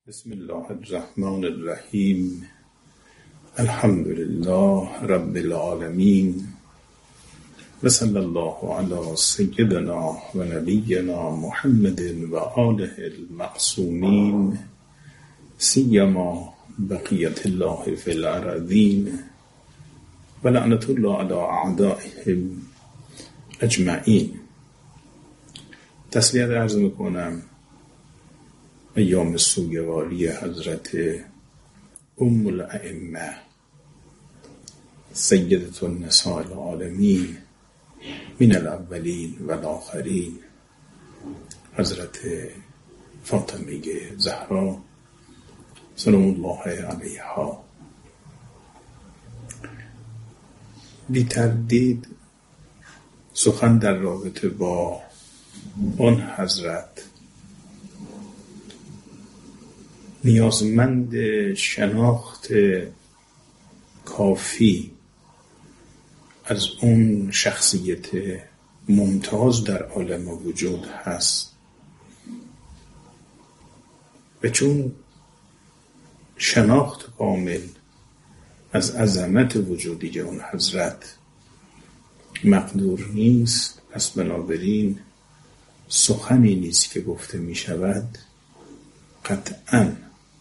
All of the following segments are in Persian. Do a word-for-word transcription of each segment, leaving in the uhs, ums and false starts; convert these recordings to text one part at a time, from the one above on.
بسم الله الرحمن الرحیم. الحمد لله رب العالمین و صلی الله علی سیدنا و نبینا محمد و آله المعصومین سیما بقیت الله فی الارضین و لعنت الله علی اعدائهم اجمعین. تسلیت عرض میکنم ایام سوگواری حضرت ام الائمه سیدة النساء العالمین من الاولین و الاخرین حضرت فاطمه زهرا سلام الله علیها. بی تردید سخن در رابطه با آن حضرت نیازمند شناخت کافی از اون شخصیت ممتاز در عالم وجود هست و چون شناخت کامل از عظمت وجودی اون حضرت مقدور نیست، پس بنابراین سخنی نیست که گفته می شود قطعاً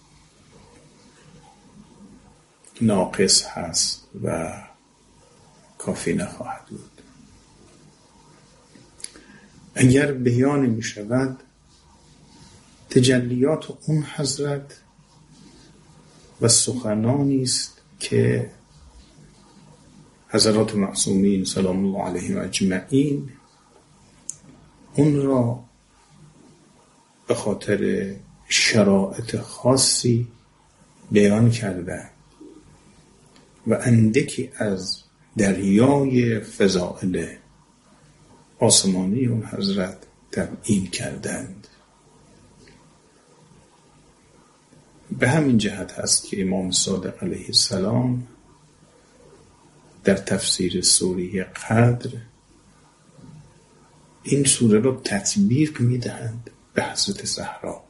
ناقص هست و کافی نخواهد بود. اگر بیان می شود تجلیات اون حضرت و سخنانی است که حضرات معصومین سلام الله علیهم اجمعین اون را به خاطر شرایط خاصی بیان کردند و اندکی از دریای فضائل آسمانی اون حضرت تبیین کردند. به همین جهت هست که امام صادق علیه السلام در تفسیر سوره قدر این سوره را تطبیق میدهند به حضرت زهرا.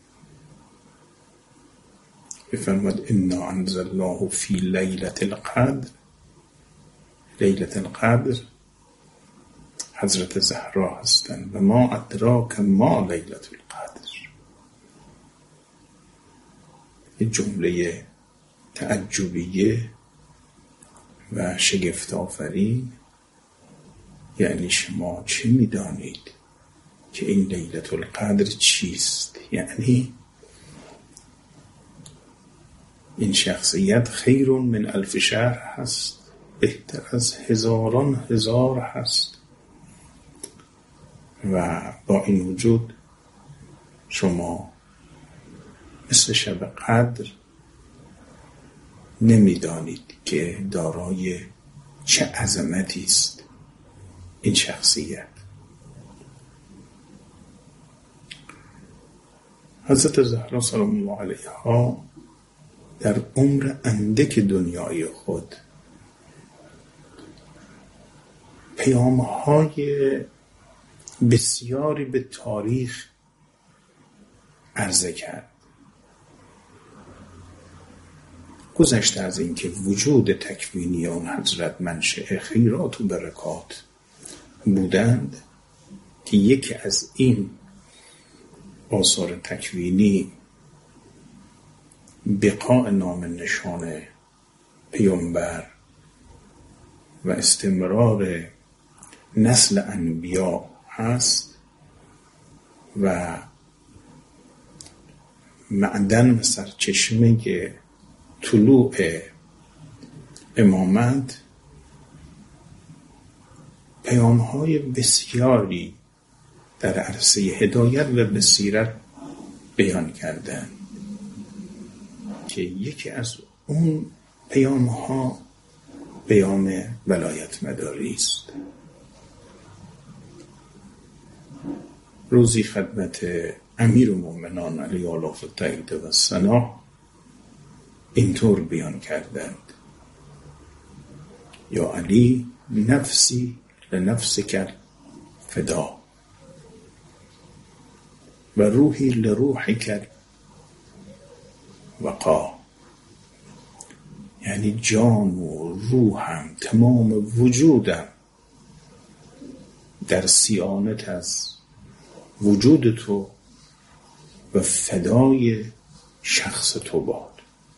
بفرماد انا انزلناه فی لیلة القدر. لیلة القدر حضرت زهرا هستند و ما ادراک ما لیلة القدر. این جمله تعجبیه و شگفت آفرین، یعنی شما چه میدانید که این لیلة القدر چیست؟ یعنی این شخصیت خیر من الف شهر هست، بهتر از هزاران هزار هست و با این وجود شما مثل شب قدر نمیدانید که دارای چه عظمتی است این شخصیت. حضرت زهرا سلام الله علیها در عمر اندک دنیای خود پیام‌های بسیاری به تاریخ عرضه کرد. گذشته از اینکه وجود تکوینی آن حضرت منشأ خیرات و برکات بودند که یکی از این آثار تکوینی بقاء نام نشان پیامبر و استمرار نسل انبیا هست و معدن و سرچشمه طلوع امامت پیام‌های بسیاری در عرصه هدایت و بصیرت بیان کردند که یکی از اون پیام‌ها پیام ولایت مداری است. روزی خدمت امیر المؤمنین علی آلاف التایید و ثنا اینطور بیان کردند: یا علی نفسی لنفسک فدا و روحی لروحک وقا، یعنی جان و روحم، تمام وجودم در صیانت از وجود تو و فدای شخص تو باد.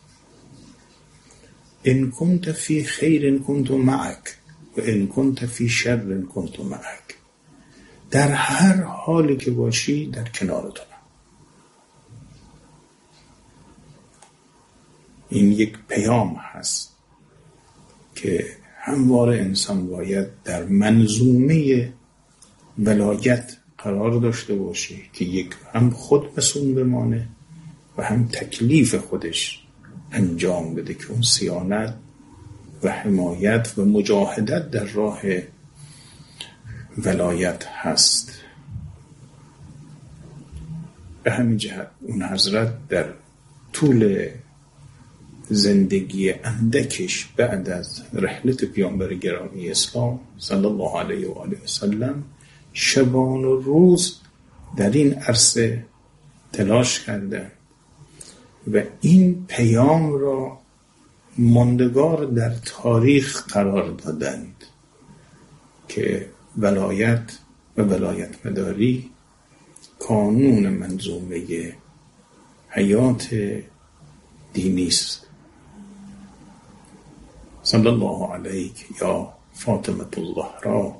ان کنت فی خیر کنت معک و ان کنت فی شر کنت معک. در هر حالی که باشی در کنار تو. این یک پیام هست که همواره انسان باید در منظومه ولایت قرار داشته باشه که یک هم خود مسئول بمانه و هم تکلیف خودش انجام بده که اون صیانت و حمایت و مجاهدت در راه ولایت هست. به همین جهت اون حضرت در طول زندگی اندکش بعد از رحلت پیامبر گرامی اسلام صلی الله علیه و آله و سلم شبان و روز در این عرصه تلاش کردند و این پیام را ماندگار در تاریخ قرار دادند که ولایت و ولایت مداری کانون منظومه حیات دینی است. صلی الله علیک یا فاطمه الزهرا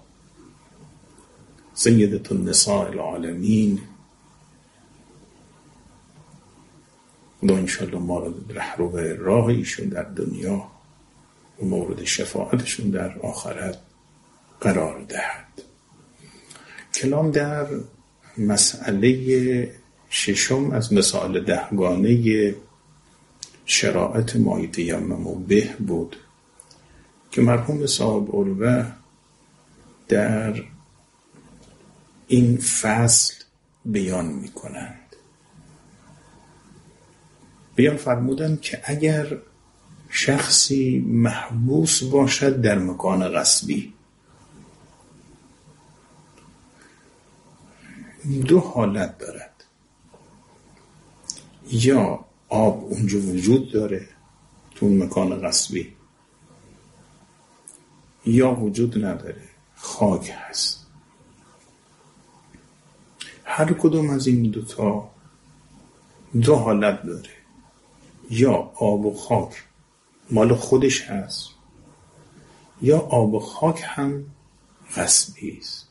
سیدة النساء العالمین. خدا انشاءالله ما را رهرو راه ایشون در دنیا و مورد شفاعتشون در آخرت قرار دهد. کلام در مسئله ششم از مسائل دهگانه شرائط مای تیمم به بود که مرحوم صاحب الوه در این فصل بیان می کنند. بیان فرمودند که اگر شخصی محبوس باشد در مکان غصبی، دو حالت دارد: یا آب اونجا وجود داره تو اون مکان غصبی، یا وجود نداره، خاک هست. هر کدوم از این دوتا دو حالت داره: یا آب و خاک مال خودش هست، یا آب و خاک هم غصبی است.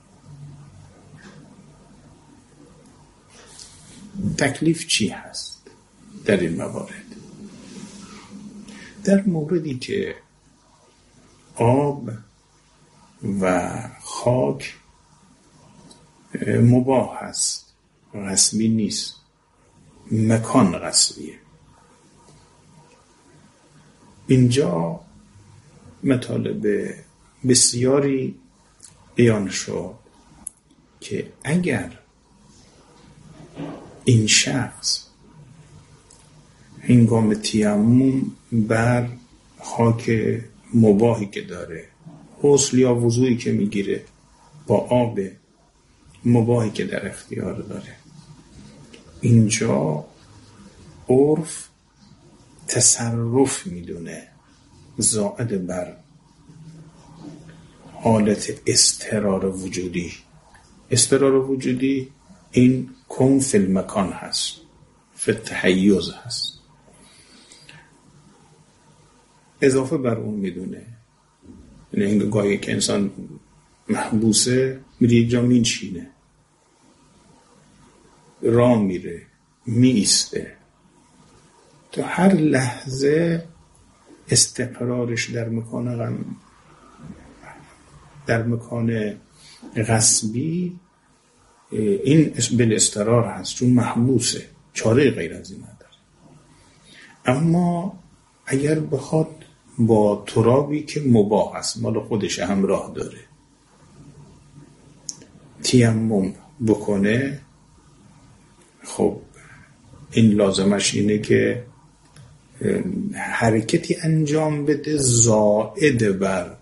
تکلیف چی هست در این موارد؟ در موردی که آب و خاک مباح هست، غصبی نیست، مکان غصبیه، اینجا مطالب بسیاری بیان شد که اگر این شخص هنگام تیمم بر خاک مباحی که داره، غسل یا وضوئی که میگیره با آب مباحی که در اختیار داره، اینجا عرف تصرف میدونه زائد بر حالت استقرار وجودی. استقرار وجودی این کن فی المکان هست، فی التحیز هست، اضافه بر اون میدونه. یعنی گاهی که انسان محبوسه میره یک جا میچینه، راه میره، میسته، تو هر لحظه استقرارش در مکان غم در مکان غصبی این بل استقرار هست، چون محبوسه، چاره غیر از این نداره. اما اگر بخواد با ترابی که مباح است، مال خودش همراه داره، تیمم بکنه، خب این لازمش اینه که حرکتی انجام بده زائد بر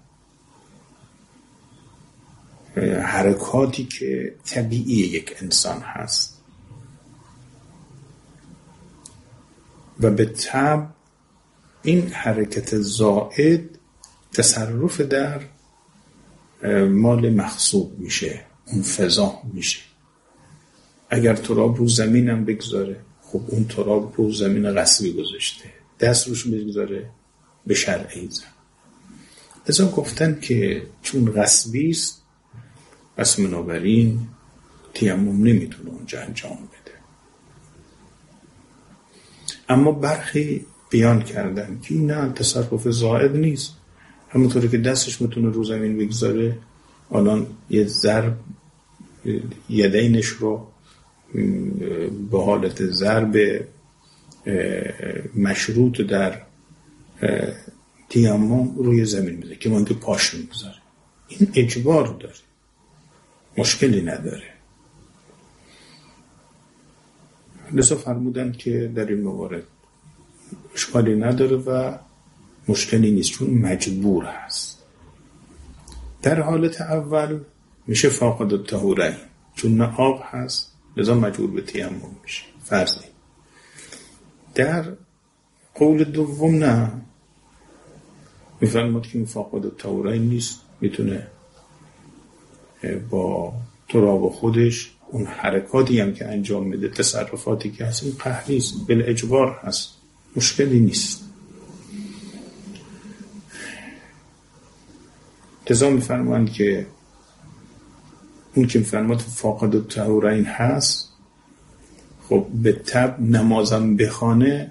حرکاتی که طبیعی یک انسان هست. و به طبع این حرکت زائد تصرف در مال مغصوب میشه، اون فضا میشه. اگر تراب رو زمینم بگذاره، خب اون تراب رو زمین غصبی گذاشته، دست روش بگذاره به شرعی زن. ازا گفتن که چون غصبی است پس بنابراین تیمم نمیتونه اونجا انجام بده. اما برخی بیان کردن که نه، تصرف زائد نیست، همونطوری که دستش میتونه رو زمین بگذاره، الان یه ضرب یدینش رو به حالت ضرب مشروط در تیمم روی زمین میذاره که مانده پاش میگذاره. این اجبار داره، مشکلی نداره. لذا فرمودن که در این موارد اشکالی نداره و مشکلی نیست، چون مجبور هست. در حالت اول میشه فاقد الطهورین، چون نه آب هست لذا مجبور به تیمم میشه، فرض نیست. در قول دوم نه، میفرماد که فاقد الطهورین نیست، میتونه با تراب خودش اون حرکاتی هم که انجام میده، تصرفاتی که هست، این قهری است، بل اجبار هست، مشکلی نیست. لذا میفرماند که اون که میفرماد فاقد الطهورین هست، خب به طب نمازم بخونه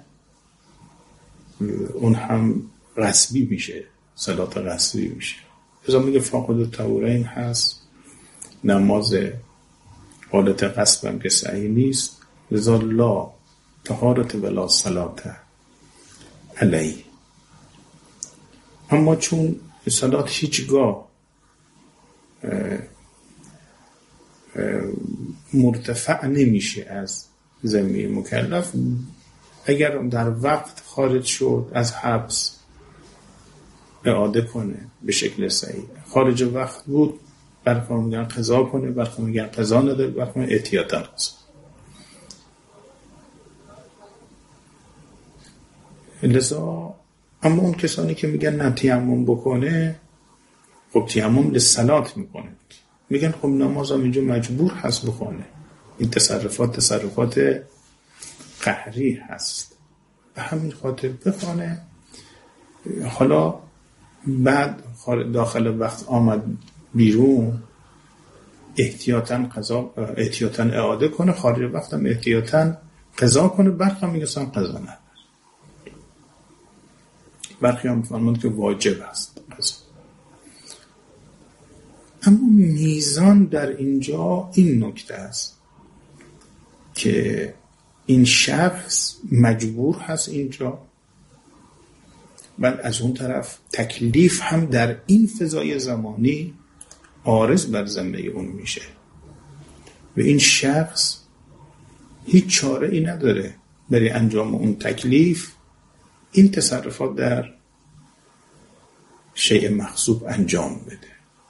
اون هم غصبی میشه، صلات غصبی میشه. لذا میگه فاقد الطهورین هست، نماز حالت غصب هم که صحیح نیست، لذا لا طهارت ولا صلات علیه. اما چون صلات هیچگاه مرتفع نمیشه از زمین مکلف، اگر در وقت خارج شد از حبس اعاده کنه به شکل صحیح. خارج وقت بود برخی میگن قضا کنه، برخی میگن قضا نده، برخی میگن احتیاطاً قضا. لذا اما اون کسانی که میگن نه تیمم بکنه، خب تیمم للصلات میکنه، میگن خب نمازم اینجا مجبور هست بخونه، این تصرفات تصرفات قهری هست، به همین خاطر بخونه. حالا بعد داخل وقت آمد بیرون، احتیاطاً قضا احتیاطاً اعاده کنه، خارج وقت هم احتیاطاً قضا کنه. برخی میگن قضا نه، برخی هم فرمودند که واجب است قضا. اما میزان در اینجا این نکته است که این شخص مجبور هست اینجا، بعد از اون طرف تکلیف هم در این فضای زمانی عارض بر ذمه اون میشه و این شخص هیچ چاره ای نداره برای انجام اون تکلیف این تصرفات در شیء مغصوب انجام بده.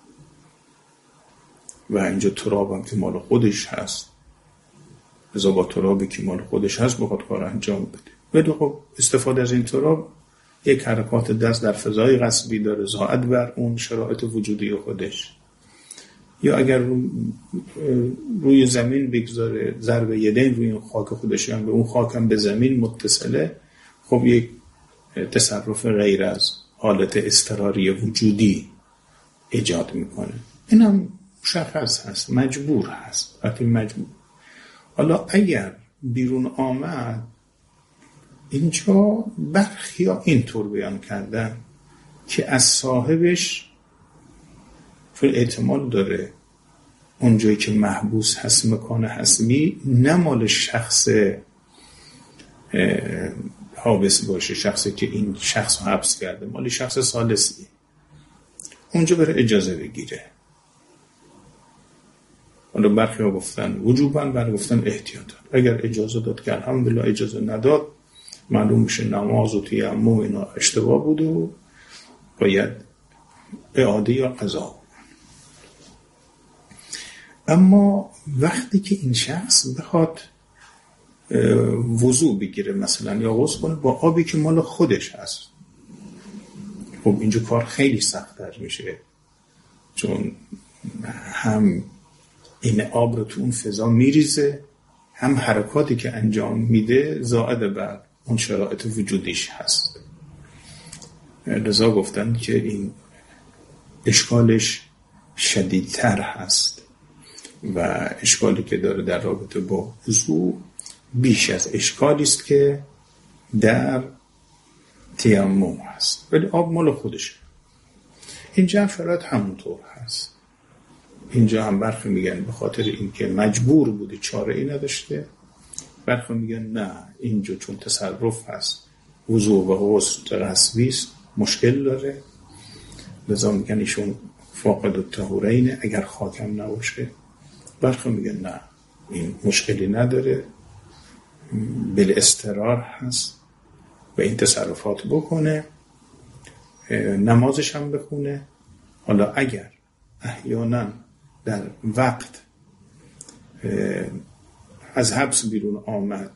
و اینجا تراب هم که مال خودش هست، لذا با ترابی که مال خودش هست بخواد کار انجام بده. ولی خب استفاده از این تراب یک حرکات دست در فضای غصبی داره، زائد بر اون شرایط وجودی خودش. یا اگر رو روی زمین بگذاره، ضرب یدین روی خاک خودش هم به اون خاک هم به زمین متصله، خب یک تصرف غیر از حالت اضطراری وجودی ایجاد میکنه. این هم مشخص هست، مجبور هست. وقتی مجبور، حالا اگر بیرون آمد، اینجا برخی ها اینطور بیان کردن که از صاحبش فل احتمال داره اونجایی که محبوس هست مکان حسمی نه مال شخص حابس باشه، شخصی که این شخص رو حبس کرده، مال شخص ثالثی، اونجا بره اجازه بگیره. حالا برخی ها گفتن وجوباً، برخی گفتن احتیاطاً. اگر اجازه داد که الحمدلله، اجازه نداد معلوم میشه نماز و تیمم و اینا اشتباه بود و باید اعاده یا قضا. اما وقتی که این شخص بخواد وضو بگیره مثلا یا غسل کنه با آبی که مال خودش هست. خب اینجا کار خیلی سخت‌تر میشه، چون هم این آب رو تو اون فضا میریزه، هم حرکاتی که انجام میده زائد بر اون شرایط وجودیش هست. لذا گفتن که این اشکالش شدیدتر هست و اشکالی که داره در رابطه با وضو بیش از اشکالی است که در تیمم هست، ولی آب مال خودشه. اینجا هم شرایط همونطور هست. اینجا هم برخی میگن به خاطر اینکه مجبور بوده چاره ای نداشته، برخی میگن نه اینجا چون تصرف هست وضو و غسل غصبی است مشکل داره، لذا میگن ایشون فاقد الطهورین اگر خاکم نباشه. برخی میگن نه این مشکلی نداره، بالاضطرار هست و این تصرفات بکنه، نمازش هم بخونه. حالا اگر احیانا در وقت از حبس بیرون آمد،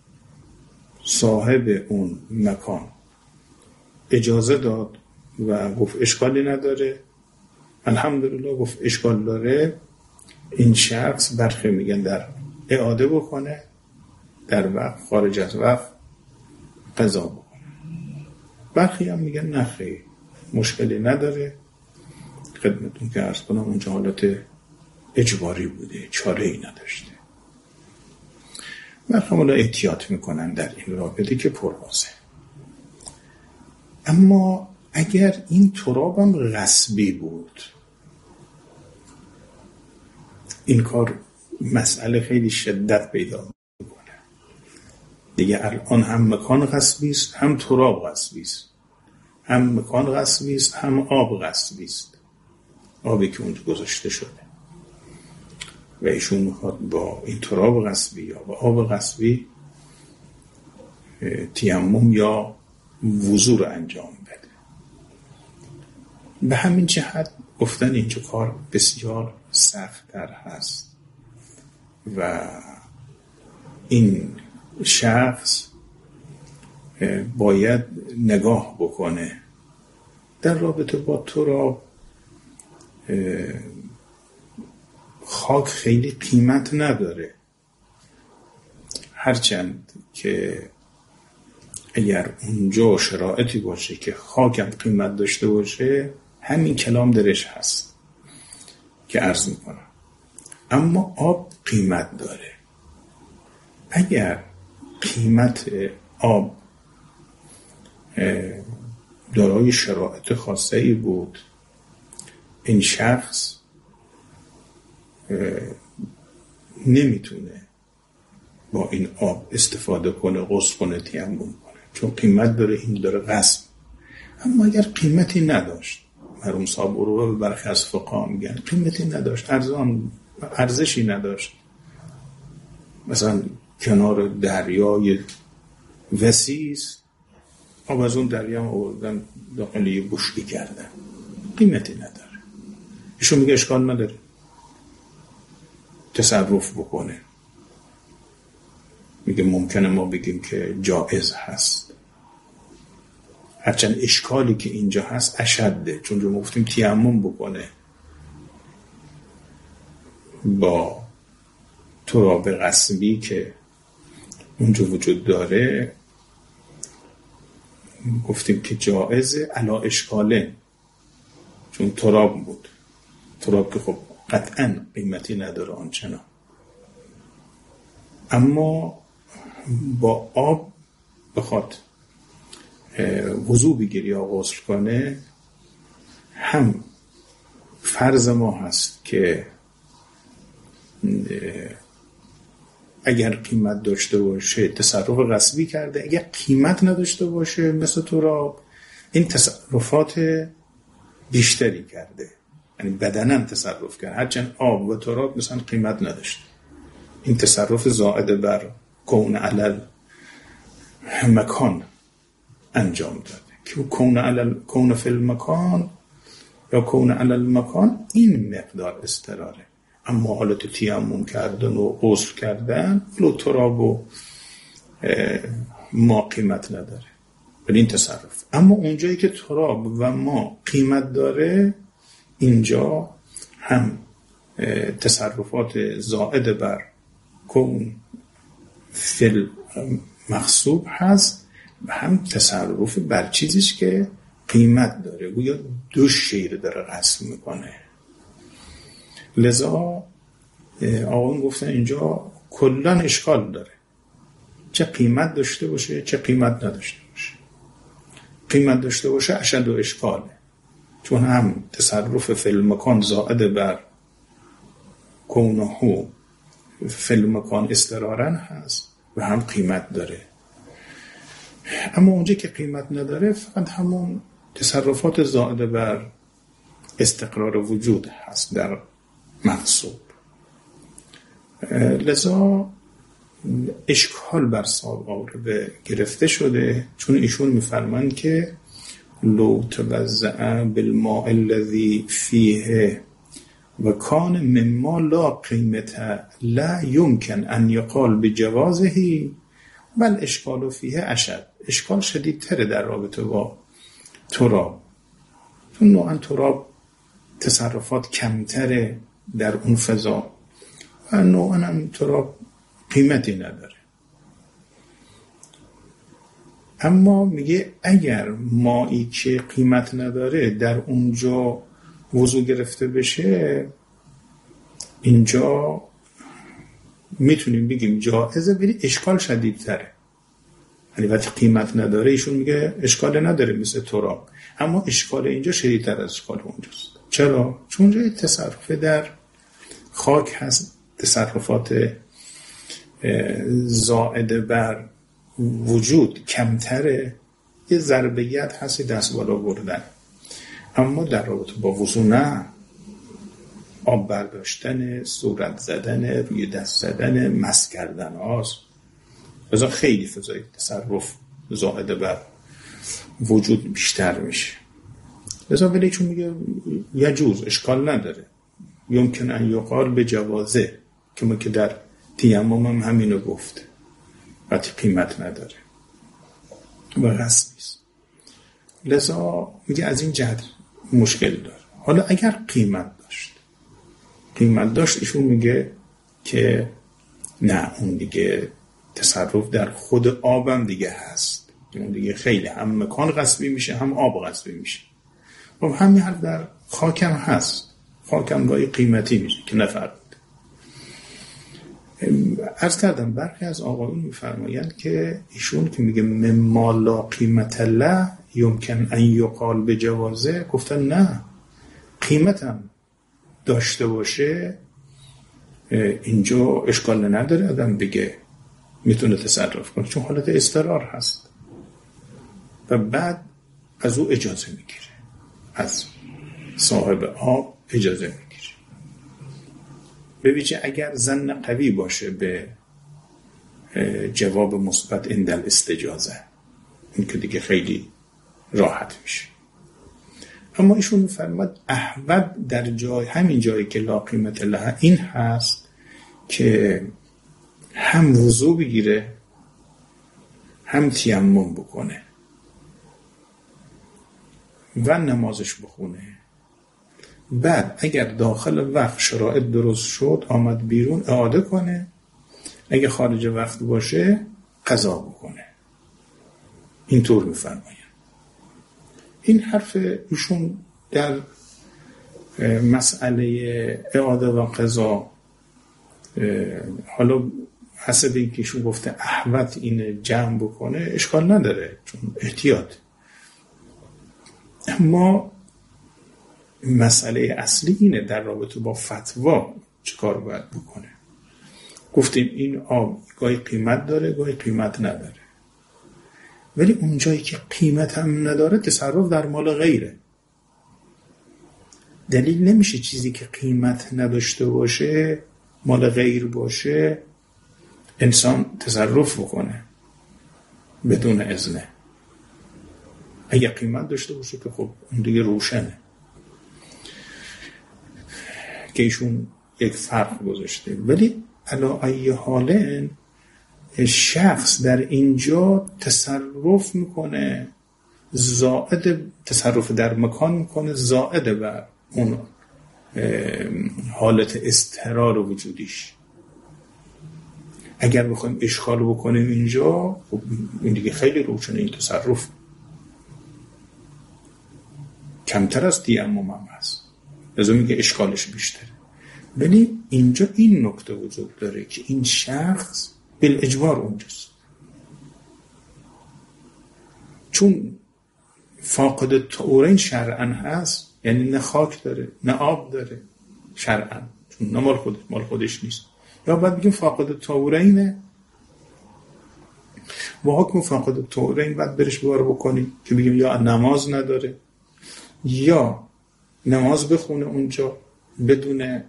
صاحب اون مکان اجازه داد و گفت اشکالی نداره، الحمدلله گفت اشکال داره، این شخص برخی میگن در اعاده بکنه، در وقت خارج از وقت قضا بکنه. برخی هم میگن نه خیر مشکلی نداره، خدمتون که عرض کنم اونجا حالت اجباری بوده، چاره ای نداشته. برخی حالا احتیاط میکنن در این رابطه که پروازه. اما اگر این ترابم غصبی بود، این کار مسئله خیلی شدت پیدا میکنه دیگه. الان هم مکان غصبی است، هم تراب غصبی است، هم مکان غصبی است، هم آب غصبی است، آبی که اونجا گذاشته شده و ایشون میخواد با این تراب غصبی یا با آب غصبی تیمم یا وضو رو انجام بده. به همین جهت گفتن اینجا کار بسیار سخت تر هست و این شخص باید نگاه بکنه در رابطه با تراب. خاک خیلی قیمت نداره، هرچند که اگر اونجا شرایطی باشه که خاکم قیمت داشته باشه، همین کلام درش هست که عرض میکنم. اما آب قیمت داره. اگر قیمت آب دارای شرایط خاصه ای بود، این شخص نمیتونه با این آب استفاده کنه، غسل کنه، تیمم کنه، چون قیمت داره، این داره غصب. اما اگر قیمتی نداشت، مرحوم صاحب رو برخی از فقها میگن قیمتی نداشت، ارزان ارزشی نداشت، مثلا کنار دریای وسیع است، آب از اون دریا آوردن داخل یه بشکه کردن، قیمتی نداره، ایشون میگه اشکال نداره تصرف بکنه. میگه ممکنه ما بگیم که جائز هست، هرچند اشکالی که اینجا هست اشده، چون جو گفتیم تیمم بکنه با تراب غصبی که اونجا وجود داره، گفتیم که جائزه علا اشکاله، چون تراب بود، تراب که خب قطعاً قیمتی نداره آنچنان. اما با آب بخواد وضو بگیری یا غسل کنه، هم فرض ما هست که اگر قیمت داشته باشه تصرف غصبی کرده، اگر قیمت نداشته باشه مثل تراب، این تصرفات بیشتری کرده، یعنی بدنن تصرف کرد، هرچند آب و تراب مثلا قیمت نداشته، این تصرف زائد بر کون علل مکان انجام داده که کون علل کون فی المکان یا کون علل مکان این مقدار استراره. اما حالت تیمم کردن و غسل کردن، لو تراب و ما قیمت نداره ولی این تصرف. اما اونجایی که تراب و ما قیمت داره، اینجا هم تصرفات زائد بر کون فل مغصوب هست و هم تصرف بر چیزیش که قیمت داره، گویا دو شیر داره قسم میکنه. لذا آقایون گفتن اینجا کلان اشکال داره، چه قیمت داشته باشه چه قیمت نداشته باشه. قیمت داشته باشه اشد و اشکاله، چون هم تصرف فی المکان زائد بر کونه فی المکان استقرارن هست و هم قیمت داره. اما اونجا که قیمت نداره فقط همون تصرفات زائد بر استقرار وجود هست در مغصوب. لذا اشکال بر صاحب آورده گرفته شده، چون ایشون میفرمان که لو توزع بالماء الذي فيه و کان مما لا قیمت لا يمكن ان يقال بجوازه بل اشکال فیه اشد. اشکال شدیدتره در رابطه با تراب، چون نوعا تراب تصرفات کمتره در اون فضا و نوعا هم تراب قیمتی نداره. اما میگه اگر مایی که قیمت نداره در اونجا وضو گرفته بشه، اینجا میتونیم بگیم جائزه ولی اشکال شدیدتره. یعنی وقتی قیمت نداره ایشون میگه اشکال نداره مثل تراب، اما اشکال اینجا شدیدتر از اشکال اونجاست. چرا؟ چون اونجا تصرف در خاک هست، تصرفات زائد بر وجود کمتره، یه ضربیت هستی دست بالا بردن. اما در رابطه با وضو نه، آب برداشتن، صورت زدن، روی دست زدن، مس کردن هاست. لذا خیلی فضای تصرف زائد بر وجود بیشتر میشه. لذا ولی چون میگه یجوز، اشکال نداره، یمکن ان یقال به جوازه، که ما که در تیمم هم همینو گفت، وقتی قیمت نداره و قصد نیست. لذا میگه از این جهت مشکل داره. حالا اگر قیمت داشت قیمت داشت ایشون میگه که نه، اون دیگه تصرف در خود آبم دیگه هست، اون دیگه خیلی هم مکان غصبی میشه هم آب غصبی میشه. و همین حرف در خاکم هست، خاکم گاهی قیمتی میشه که نفرد. عرض کردم برخی از آقایون میفرمایند که ایشون که میگه مما لا قیمت له یمکن ان یقال به جوازه، گفتن نه، قیمتم داشته باشه اینجا اشکال نداره آدم بگه میتونه تصرف کنه، چون حالت اضطرار هست و بعد از او اجازه میگیره، از صاحب آب اجازه میگیره. به ویژه اگر ظن قوی باشه به جواب مثبت اندل استجازه، این که دیگه خیلی راحت میشه. اما ایشون میفرماد احوط در جای همین جایی که لا قیمت له این هست که هم وضو بگیره هم تیمم بکنه و نمازش بخونه. بعد اگر داخل وقت شرایط درست شد آمد بیرون اعاده کنه، اگه خارج وقت باشه قضا بکنه. اینطور میفرماید. این حرف ایشون در مسئله اعاده و قضا، حالا حسب این که ایشون گفته احوط این جمع بکنه اشکال نداره چون احتیاط. اما مسئله اصلی اینه در رابطه با فتوا چه کار باید بکنه. گفتیم این آب گاهی قیمت داره گاهی قیمت نداره، ولی اونجایی که قیمت هم نداره تصرف در مال غیره. دلیل نمیشه چیزی که قیمت نداشته باشه، مال غیر باشه، انسان تصرف بکنه بدون اذنه. اگه قیمت داشته باشه که خب اون دیگه روشنه که ایشون یک فرق گذاشته. ولی علا ای حالن شخص در اینجا تصرف میکنه، زائد تصرف در مکان میکنه، زائد بر اون حالت اضطرار وجودیش. اگر بخوایم اشکال بکنیم اینجا، خب این دیگه خیلی روشنه، این تصرف کمتر از تیمم هم هست، لذا میگه اشکالش بیشتره. ولی اینجا این نکته وجود داره که این شخص بالاجبار اونجاست، چون فاقد طهورین شرعاً هست، یعنی نه خاک داره نه آب داره شرعاً، چون نه مال خودش مال خودش نیست. یا باید بگیم فاقد طهورینه، با حکم فاقد طهورین باید برش بار بکنیم که بگیم یا نماز نداره یا نماز بخونه اونجا بدون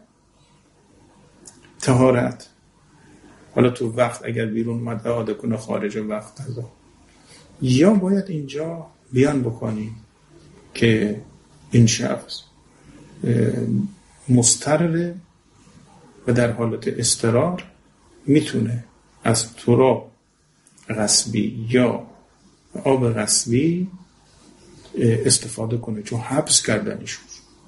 طهارت. حالا تو وقت اگر بیرون اومد اعاده کنه خارج وقت هزا. یا باید اینجا بیان بکنیم که این شخص مضطر و در حالت اضطرار میتونه از تراب غصبی یا آب غصبی استفاده کنه، چون حبس کردنشون.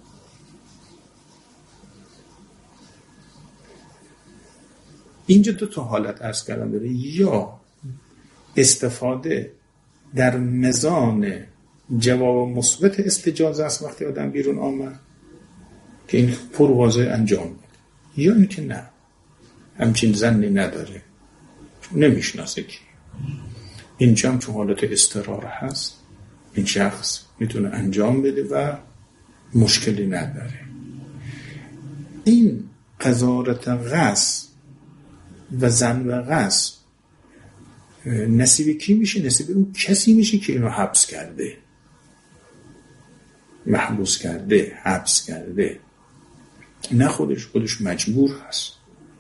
اینجا دو تا حالت عرض کردم داره، یا استفاده در میزان جواب مثبت استجازه است وقتی آدم بیرون آمد که این پر واضح انجام بده، یا اینکه نه، همچین ظنی نداره، چون نمیشناسه که اینجا هم چون حالت اضطرار هست این شخص میتونه انجام بده و مشکلی نداره. این قذارت غصب و زن و غصب نصیب کی میشه؟ نصیب اون کسی میشه که اینو حبس کرده، محبوس کرده، حبس کرده، نه خودش. خودش مجبور هست.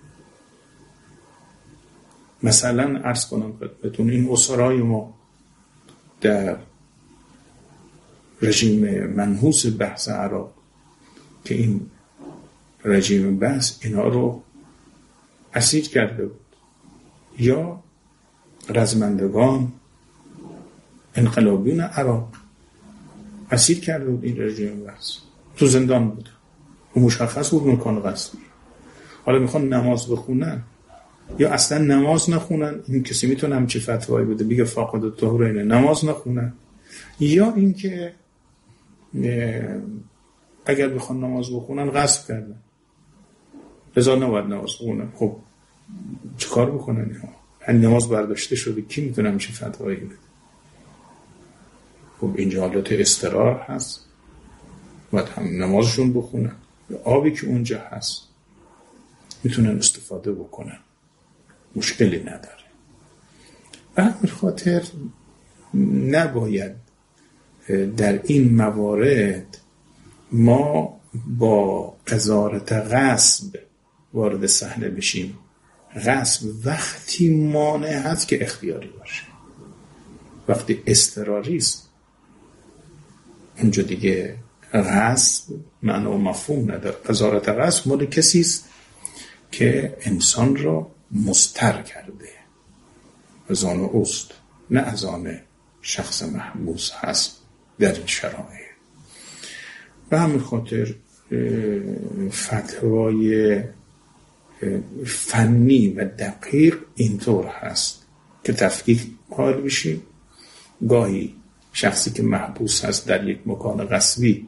مثلا عرض کنم خدمتتون این اسرای ما در رژیم منحوس بحث عراق که این رژیم بحث اینا رو اسیر کرده بود، یا رزمندگان انقلابیون عراق اسیر کرده بود این رژیم بحث، تو زندان بود و مشخص بود مکان غصبی. حالا میخوان نماز بخونن یا اصلا نماز نخونن، این کسی میتونه همچی فتوایی بده بگه فاقد الطهورین نماز نخونن، یا اینکه اگر بخوان نماز بخونن غصب کردن لذا نباید نماز بخونن. خب چه کار بکنن اینا؟ نماز برداشته شده، کی میتونه همچی فتوایی بده؟ خب اینجا حالت اضطرار هست، باید هم نمازشون بخونن، آبی که اونجا هست میتونن استفاده بکنن، مشکلی نداره. به همین خاطر نباید در این موارد ما با قذارت غصب وارد صحنه بشیم. غصب وقتی مانع هست که اختیاری باشه، وقتی اضطراری است اونجا دیگه غصب معنا و مفهوم نداره. قذارت غصب مال کسی است که انسان را مضطر کرده، از آن اوست، نه از آن شخص محبوس هست در این شرایط. به همین خاطر فتوای فنی و دقیق اینطور هست که تفکیک قائل بشیم. گاهی شخصی که محبوس هست در یک مکان غصبی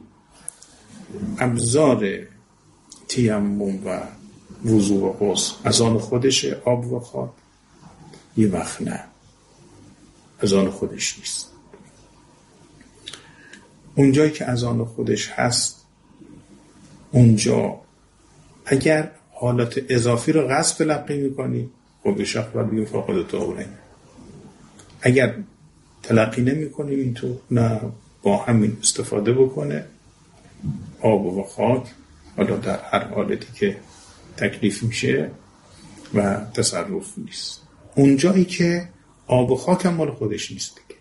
ابزار تیمم و وضو و غسل از آن خودش آب و خاک، یه وقت نه، از آن خودش نیست. اونجایی که از آن خودش هست اونجا اگر حالت اضافی رو غصب تلقی میکنی خب به شخص باید بگیم فاقد طهورین. اگر تلقی نمی کنیم این تو نه، با همین استفاده بکنه آب و خاک، حالا در هر حالتی که تکلیف میشه و تصرف نیست. اونجایی که آب و خاک هم مال خودش نیست دیگه،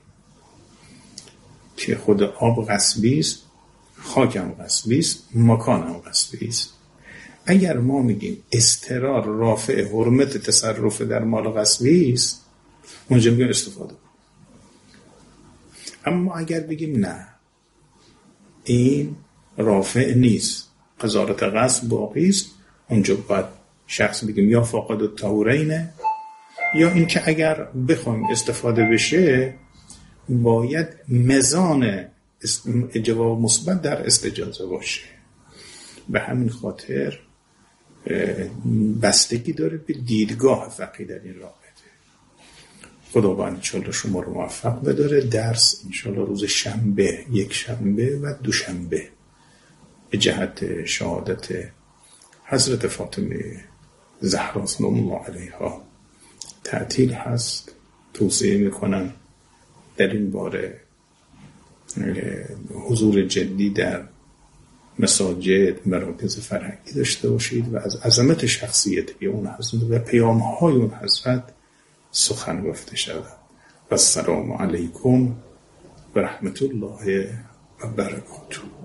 که خود آب غصبی است، خاک هم غصبی است، مکان هم غصبی است. اگر ما میگیم اضطرار رافع حرمت تصرف در مال غصبی است، اونجا میگم استفاده کن. اما اگر بگیم نه این رافع نیست، قضاوت قصد باقی است، اونجا باید شخص بگیم یا فاقد الطهورینه، یا این که اگر بخوایم استفاده بشه باید مزان جواب مثبت در استجازه باشه. به همین خاطر بستگی داره به دیدگاه فقیه در این رابطه. خداوند انشالله شما رو موفق بداره. درس انشالله روز شنبه، یک شنبه و دوشنبه به جهت شهادت حضرت فاطمه زهرا سلام الله علیها تعطیل هست. توصیه میکنم در این باره حضور جدی در مساجد، مراکز فرهنگی داشته باشید و از عظمت شخصیت اون حضرت و پیام های اون حضرت سخن گفته شود. و السلام علیکم و رحمت الله و برکاته.